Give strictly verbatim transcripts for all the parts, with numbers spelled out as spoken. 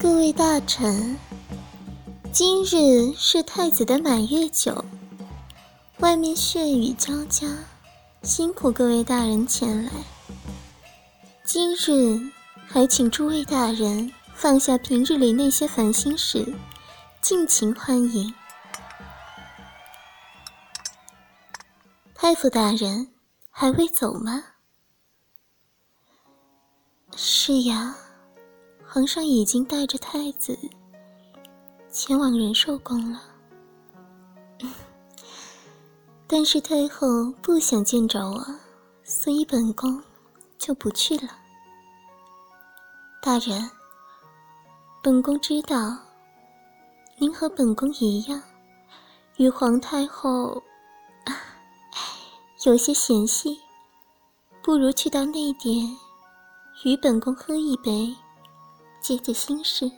各位大臣，今日是太子的满月酒，外面血雨交加，辛苦各位大人前来。今日还请诸位大人放下平日里那些烦心事，尽情欢迎。太傅大人，还未走吗？是呀，皇上已经带着太子前往仁寿宫了。但是太后不想见着我，所以本宫就不去了。大人，本宫知道您和本宫一样，与皇太后啊有些嫌隙，不如去到内殿与本宫喝一杯，解解心事。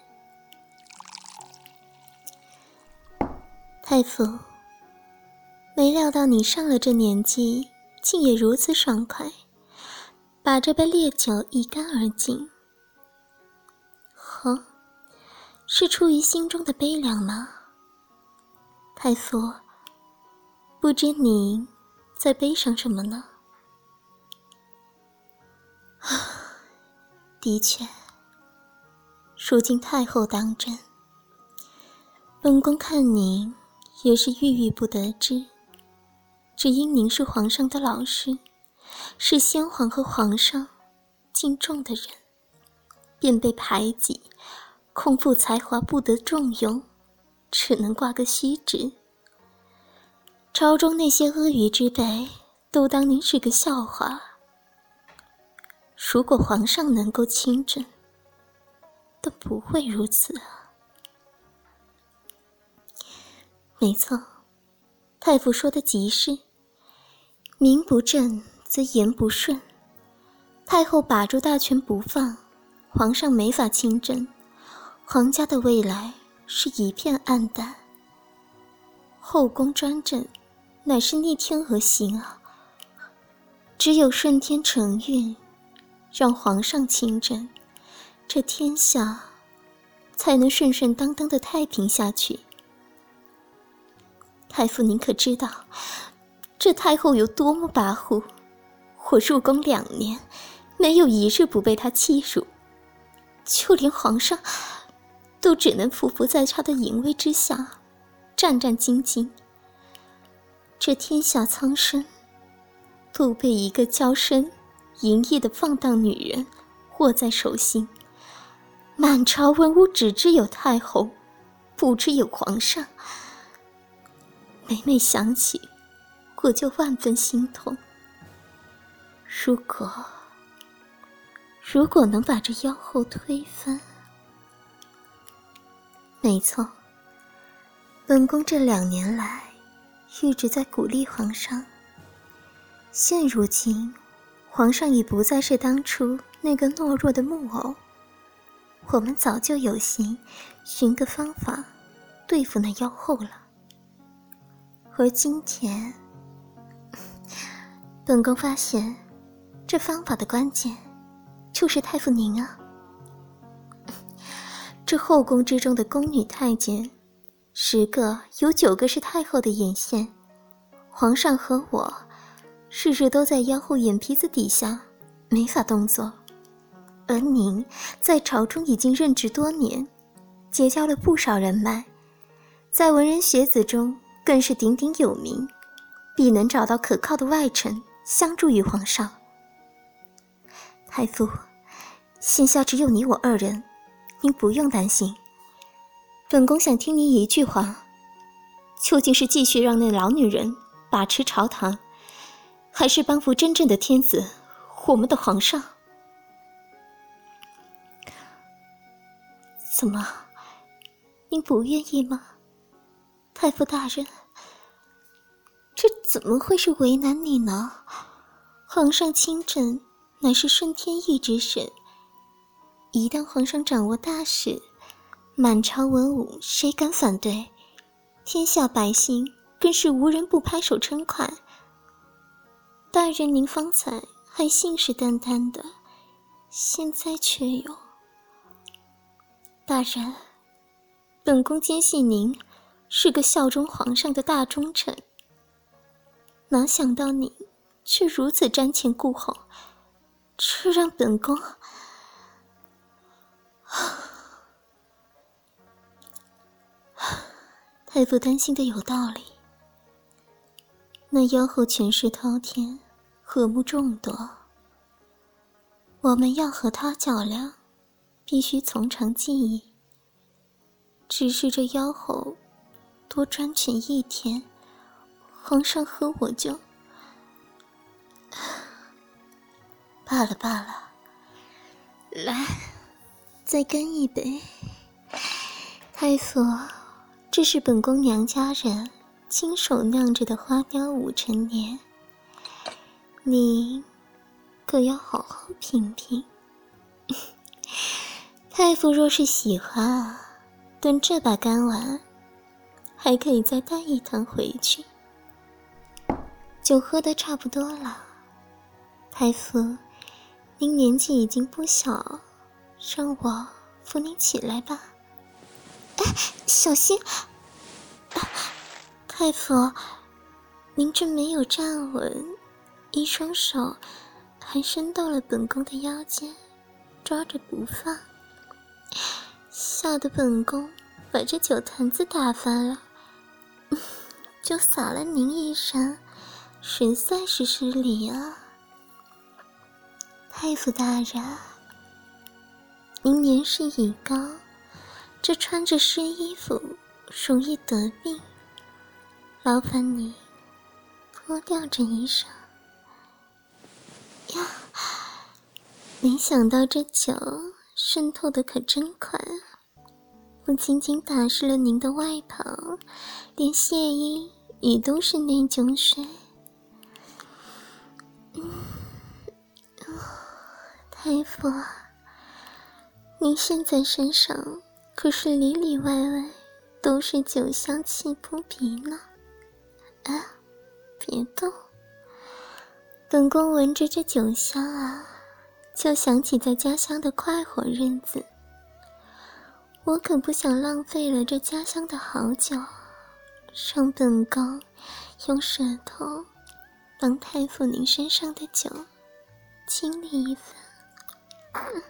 太傅，没料到你上了这年纪，竟也如此爽快，把这杯烈酒一干而尽。呵，是出于心中的悲凉吗？太傅，不知您在悲伤什么呢？的确，如今太后当政，本宫看您也是郁郁不得志，只因您是皇上的老师，是先皇和皇上敬重的人，便被排挤，空腹才华不得重用，只能挂个虚职。朝中那些阿谀之辈都当您是个笑话。如果皇上能够亲政，都不会如此啊。没错，太傅说的极是，名不正则言不顺。太后把住大权不放，皇上没法亲政，皇家的未来是一片暗淡。后宫专政乃是逆天而行啊，只有顺天承运，让皇上亲政，这天下才能顺顺当当的太平下去。太傅您可知道，这太后有多么跋扈？我入宫两年，没有一日不被她欺辱，就连皇上都只能匍匐在她的淫威之下，战战兢兢。这天下苍生都被一个娇生淫逸的放荡女人握在手心，满朝文武只知有太后，不知有皇上。每每想起，我就万分心痛。如果如果能把这妖后推翻。没错，本宫这两年来一直在鼓励皇上。现如今皇上已不再是当初那个懦弱的木偶，我们早就有心寻个方法对付那妖后了。而今天本宫发现，这方法的关键就是太傅您啊。这后宫之中的宫女太监，十个有九个是太后的眼线，皇上和我日日都在妖后眼皮子底下没法动作，而您在朝中已经任职多年，结交了不少人脉，在文人学子中更是鼎鼎有名，必能找到可靠的外臣相助于皇上。太傅，现下只有你我二人，您不用担心。本宫想听您一句话，究竟是继续让那老女人把持朝堂，还是帮扶真正的天子，我们的皇上？怎么，您不愿意吗？太傅大人，这怎么会是为难你呢？皇上亲政乃是顺天意之事，一旦皇上掌握大事，满朝文武谁敢反对？天下百姓更是无人不拍手称快。大人您方才还信誓旦旦的，现在却有…… 大人，本宫坚信您是个效忠皇上的大忠臣，哪想到你却如此瞻前顾后，这让本宫……太傅担心的有道理。那妖后权势滔天，和睦众多，我们要和她较量，必须从长计议。只是这妖后多专权一天，皇上和我就……罢了罢了，来，再干一杯。太傅，这是本宫娘家人亲手酿制的花雕五陈年，你可要好好品品。太傅若是喜欢啊，等这把干完，还可以再带一坛回去。酒喝得差不多了，太傅，您年纪已经不小，让我扶您起来吧。哎，小心！啊，太傅，您这没有站稳，一双手还伸到了本宫的腰间，抓着不放，吓得本宫把这酒坛子打翻了，就洒了您一身，实在是失礼啊。太傅大人，您年事已高，这穿着湿衣服容易得病，劳烦你脱掉这衣裳呀。没想到这酒渗透的可真快啊，不仅仅打湿了您的外袍，连亵衣也都是那种水。嗯，太傅啊，您现在身上可是里里外外都是酒香气扑鼻呢。啊，别动，本宫闻着这酒香啊，就想起在家乡的快活日子。我可不想浪费了这家乡的好酒，让本宫用舌头帮太傅您身上的酒清理一番。嗯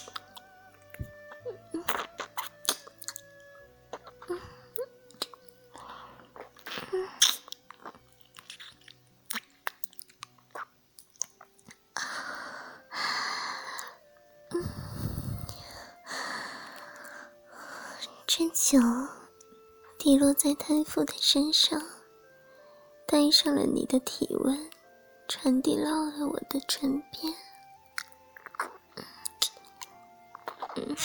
这酒滴落在太傅的身上，带上了你的体温，传递到了我的唇边。嗯，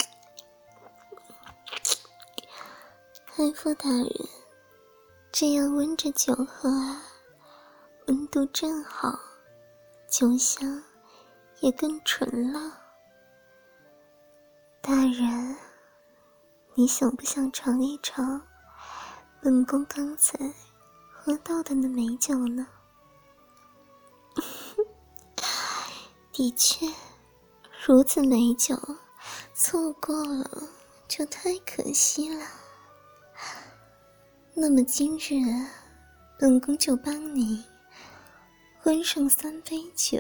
太傅大人，这样温着酒喝啊，温度正好，酒香也更纯了。大人，你想不想尝一尝本宫刚才喝到的那美酒呢？的确，如此美酒，错过了就太可惜了。那么今日，本宫就帮你温上三杯酒。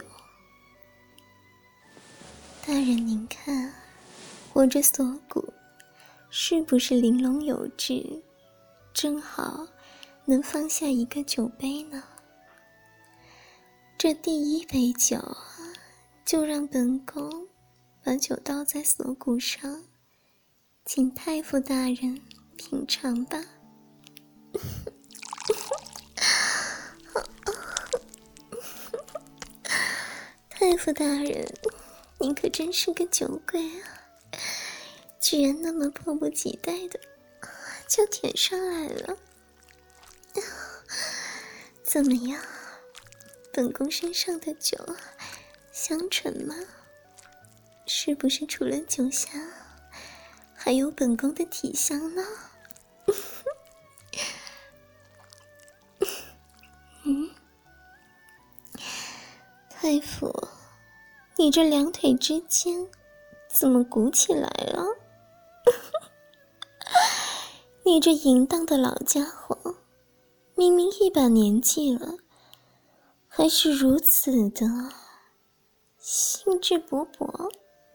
大人您看，我这锁骨是不是玲珑有致，正好能放下一个酒杯呢？这第一杯酒，就让本宫把酒倒在锁骨上，请太傅大人品尝吧。太傅大人，您可真是个酒鬼啊，居然那么迫不及待的就舔上来了。怎么样，本宫身上的酒香醇吗？是不是除了酒香，还有本宫的体香呢？嗯，太傅，你这两腿之间怎么鼓起来了？ 你这淫荡的老家伙，明明一把年纪了，还是如此的兴致勃勃。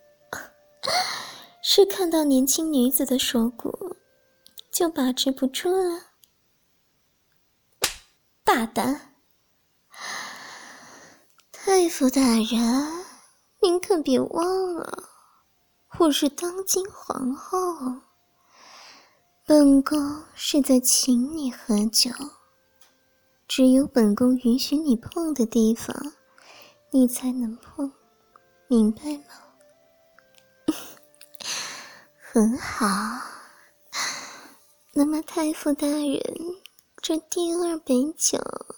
是看到年轻女子的手骨就把持不住了？大胆！太傅大人，您可别忘了，我是当今皇后，本宫是在请你喝酒，只有本宫允许你碰的地方，你才能碰，明白吗？很好，那么太傅大人，这第二杯酒，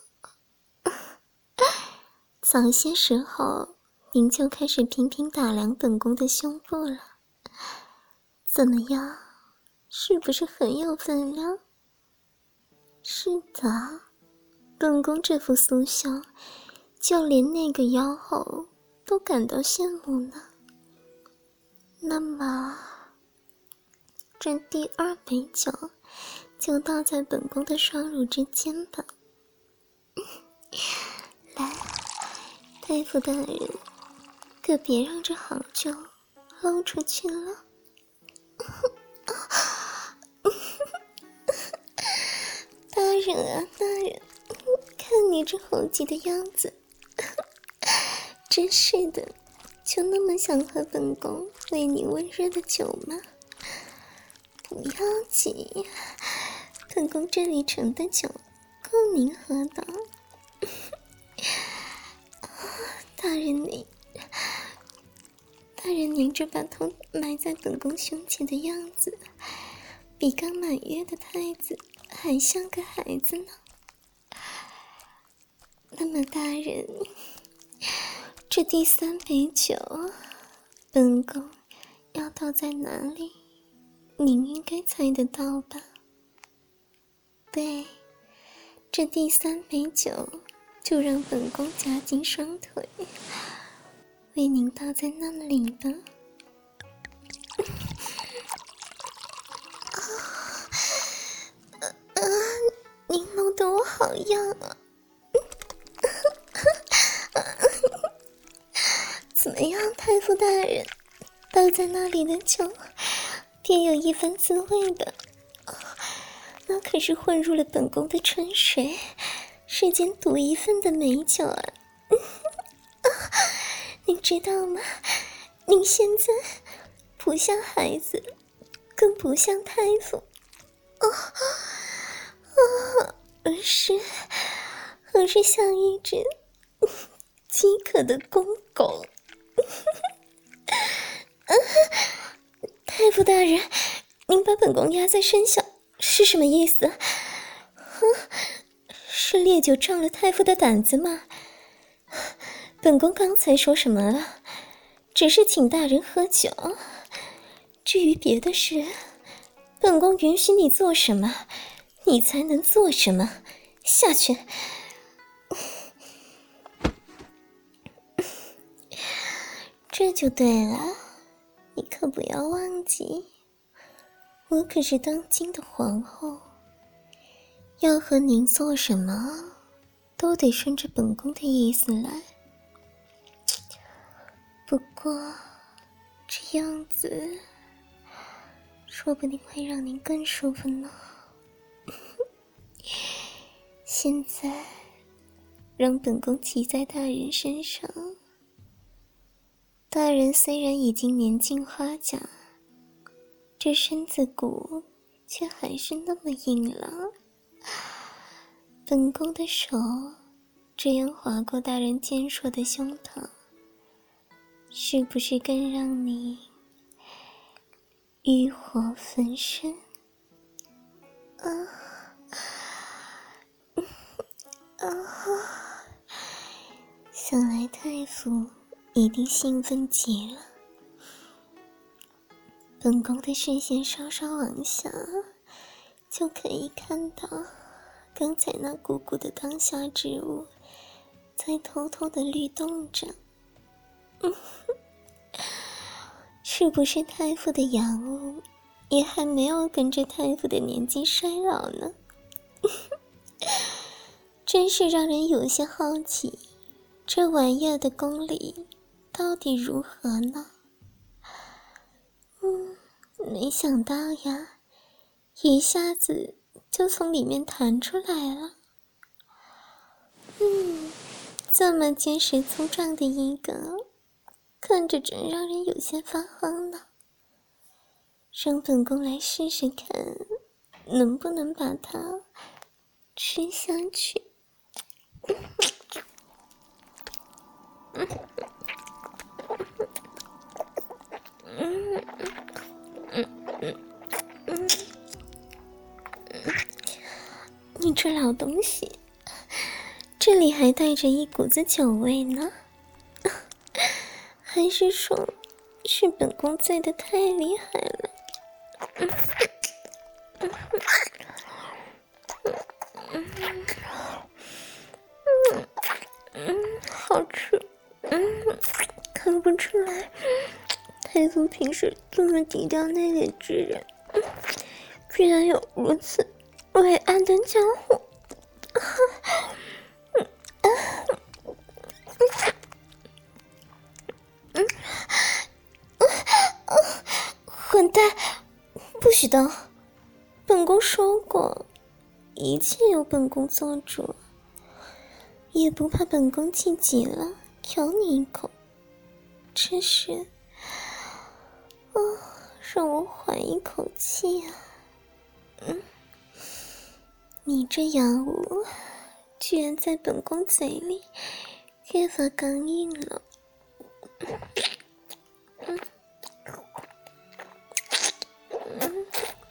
早些时候您就开始频频打量本宫的胸部了，怎么样，是不是很有分量？是的，本宫这副酥胸，就连那个妖后都感到羡慕呢。那么这第二杯酒就倒在本宫的双乳之间吧。来，太傅大人，可别让这好酒漏出去了。大人啊大人，看你这猴急的样子，真是的，就那么想喝本宫为你温热的酒吗？不要急，本宫这里盛的酒够您喝的。大人您，大人您这把头埋在本宫胸前的样子，比刚满月的太子还像个孩子呢。那么大人，这第三杯酒，本宫要倒在哪里？您应该猜得到吧？对，这第三杯酒就让本宫夹紧双腿，为您倒在那里吧。啊啊！您弄得我好痒啊！怎么样，太傅大人，倒在那里的酒别有一番滋味的，那可是混入了本宫的春水，世间独一份的美酒啊！你知道吗？您现在不像孩子，更不像太傅，哦哦，而是而是像一只饥渴的公狗。太傅大人，您把本宫压在身下是什么意思？是烈酒壮了太傅的胆子吗？本宫刚才说什么了？只是请大人喝酒，至于别的事，本宫允许你做什么，你才能做什么。下去。这就对了，你可不要忘记，我可是当今的皇后，要和您做什么，都得顺着本宫的意思来。不过，这样子，说不定会让您更舒服呢。现在，让本宫骑在大人身上。大人虽然已经年近花甲，这身子骨却还是那么硬朗。本宫的手这样划过大人健硕的胸膛，是不是更让你欲火焚身？啊啊！想来太傅一定兴奋极了。本宫的视线稍稍往下，就可以看到刚才那鼓鼓的当下之物在偷偷的律动着。嗯，是不是太傅的阳物也还没有跟着太傅的年纪衰老呢。真是让人有些好奇，这玩意儿的功力到底如何呢？嗯，没想到呀，一下子就从里面弹出来了。嗯，这么结实粗壮的一个，看着真让人有些发慌呢。让本宫来试试看，能不能把它吃下去。你这老东西，这里还带着一股子酒味呢，还是说是本宫醉得太厉害了？好吃，嗯，看不出来，太傅平时这么低调内敛之人，居然有如此伟岸的家伙。混蛋，不许动！本宫说过，一切由本宫做主，也不怕本宫气急了咬你一口。这是，哦，让我缓一口气啊！嗯，你这药物居然在本宫嘴里越发刚硬了。嗯嗯，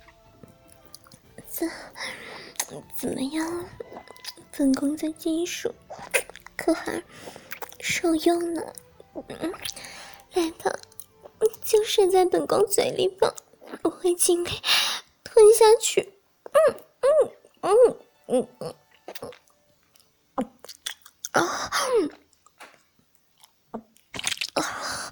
怎怎么样？本宫的技术可还受用呢。嗯，来吧，就是在本宫嘴里吧，我会尽力吞下去。嗯嗯嗯嗯嗯啊啊！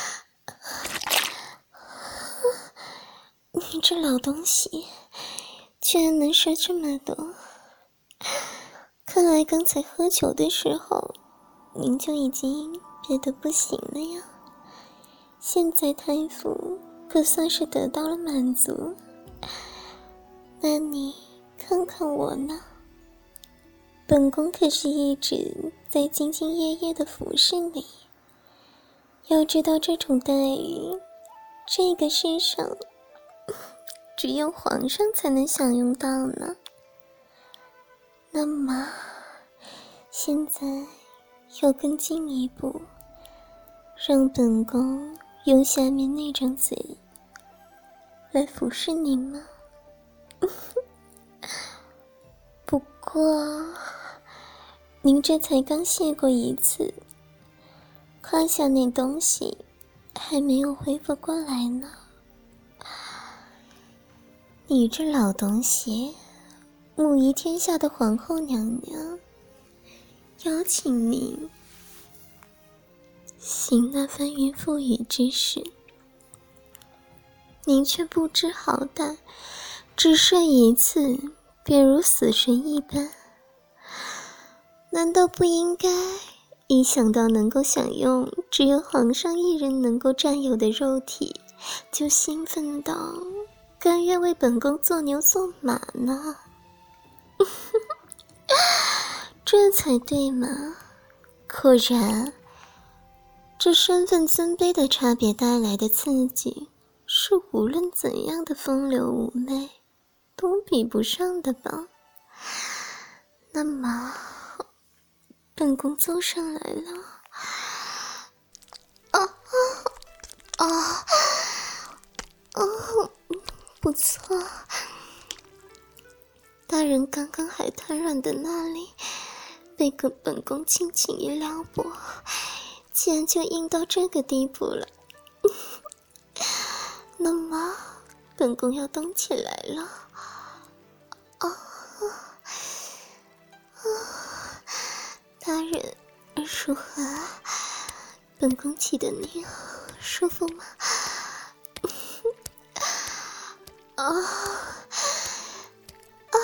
你这老东西，居然能说这么多！看来刚才喝酒的时候，您就已经憋得不行了呀。现在太傅可算是得到了满足，那你看看我呢？本宫可是一直在兢兢业业的服侍你，要知道这种待遇，这个世上只有皇上才能享用到呢。那么，现在要更进一步，让本宫用下面那张嘴来服侍您吗？不过，您这才刚谢过一次，胯下那东西还没有恢复过来呢。你这老东西，母仪天下的皇后娘娘邀请您行那翻云覆雨之事，您却不知好歹，只睡一次便如死神一般。难道不应该一想到能够享用只有皇上一人能够占有的肉体，就兴奋到甘愿为本宫做牛做马呢？这才对嘛！果然，这身份尊卑的差别带来的刺激，是无论怎样的风流妩媚都比不上的吧？那么，本宫坐上来了。啊啊啊！哦，不错。大人刚刚还瘫软的那里，被个本宫轻轻一撩拨，竟然就硬到这个地步了。那么，本宫要动起来了。啊啊！大人如何？本宫起的你舒服吗？ 啊啊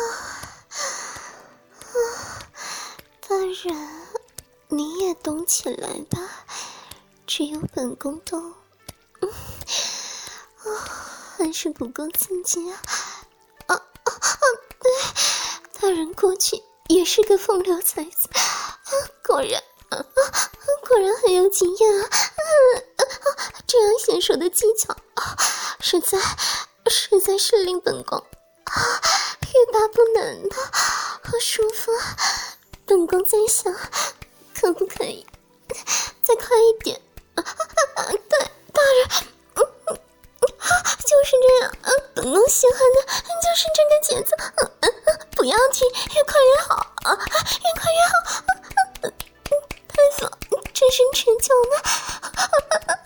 啊！大人，你也动起来吧，只有本宫动，嗯啊，还是不够刺激啊！啊啊啊！对，大人过去也是个风流才子，啊、果然。啊啊、果然很有经验啊！啊啊、这样娴熟的技巧，啊、实在实在是令本宫啊欲罢不能的，好舒服！本宫在想，可不可以再快一点？啊啊啊、对，大人，嗯嗯啊，就是这样，嗯、啊，本宫喜欢的就是这个节奏，嗯嗯嗯，不要停，越快越好啊，越快越好！啊啊太傅，这是持久呢。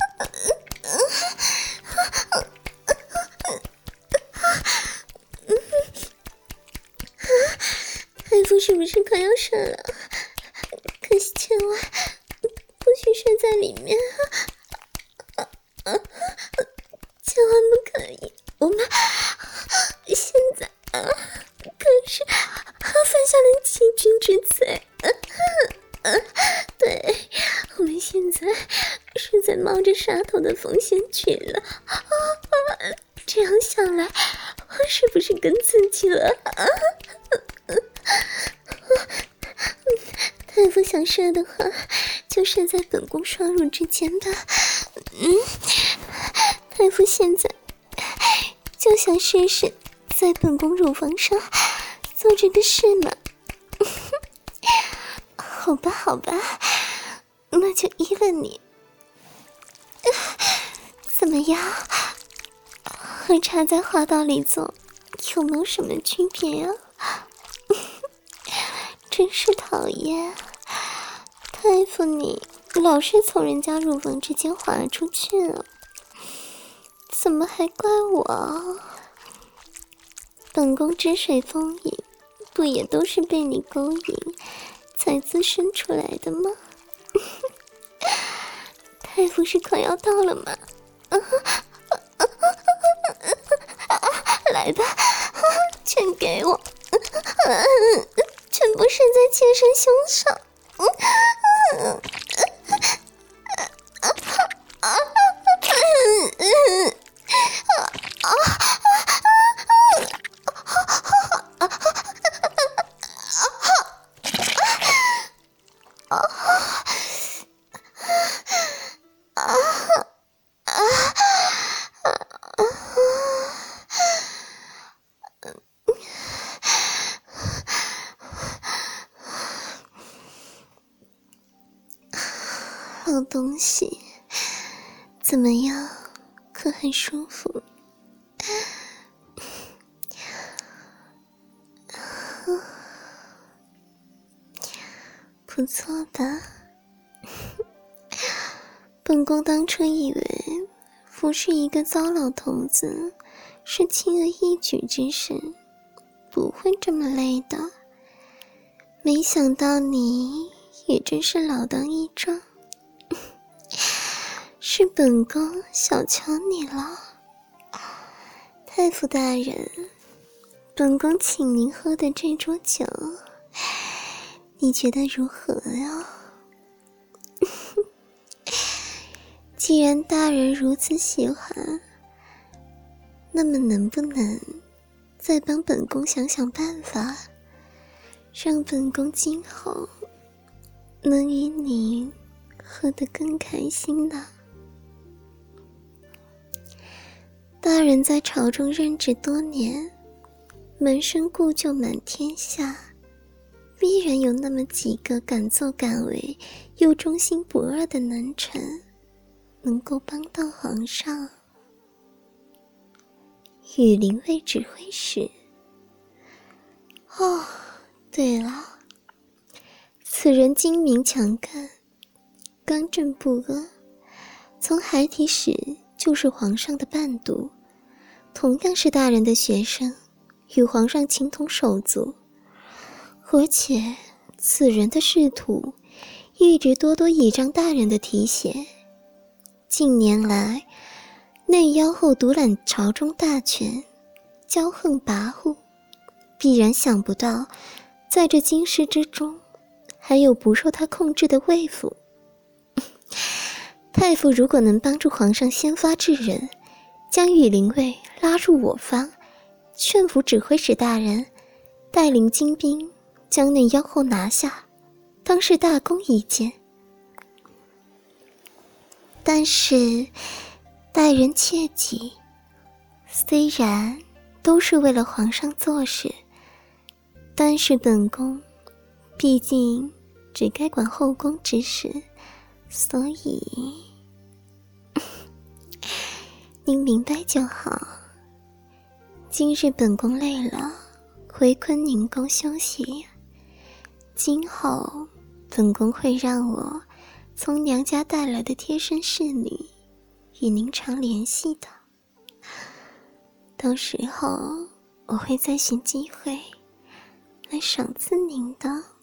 太傅是不是快要射了？可惜千万不许射在里面啊！啊啊千万不可以！我们现在啊，可是犯下了欺君之罪。啊啊对，我们现在是在冒着杀头的风险去了，啊啊、这样想来，是不是更刺激了？啊啊、太傅想射的话，就射在本宫双乳之间吧。嗯，太傅现在就想试试在本宫乳房上做这个事嘛。好吧，好吧，那就依了你。怎么样？和插在花道里做有没有什么区别啊？真是讨厌，太傅你老是从人家乳房之间滑出去了，怎么还怪我？本宫汁水丰盈，不也都是被你勾引才滋生出来的吗？太傅是快要到了吗？来吧，全给我，全部射在妾身胸上。好东西，怎么样？可很舒服。不错吧？本宫当初以为服侍一个糟老头子是轻而易举之事，不会这么累的。没想到你也真是老当益壮。是本宫小瞧你了。太傅大人，本宫请您喝的这桌酒，你觉得如何呀？既然大人如此喜欢，那么能不能再帮本宫想想办法，让本宫今后能与你喝得更开心呢？大人在朝中任职多年，门生故旧满天下，必然有那么几个敢作敢为又忠心不二的能臣，能够帮到皇上。羽林卫指挥使。哦，对了，此人精明强干，刚正不阿，从孩提时就是皇上的伴读，同样是大人的学生，与皇上情同手足。而且此人的仕途一直多多倚仗大人的提携，近年来内妖后独揽朝中大权， 骄横跋扈，必然想不到，在这京师之中，还有不受他控制的魏府。太傅如果能帮助皇上先发制人，将羽林卫拉入我方，劝服指挥使大人带领精兵将那妖后拿下，当是大功一件。但是待人切记，虽然都是为了皇上做事，但是本宫毕竟只该管后宫之事，所以您明白就好。今日本宫累了，回坤宁宫休息。今后本宫会让我从娘家带来的贴身侍女与您常联系的，到时候我会再寻机会来赏赐您的。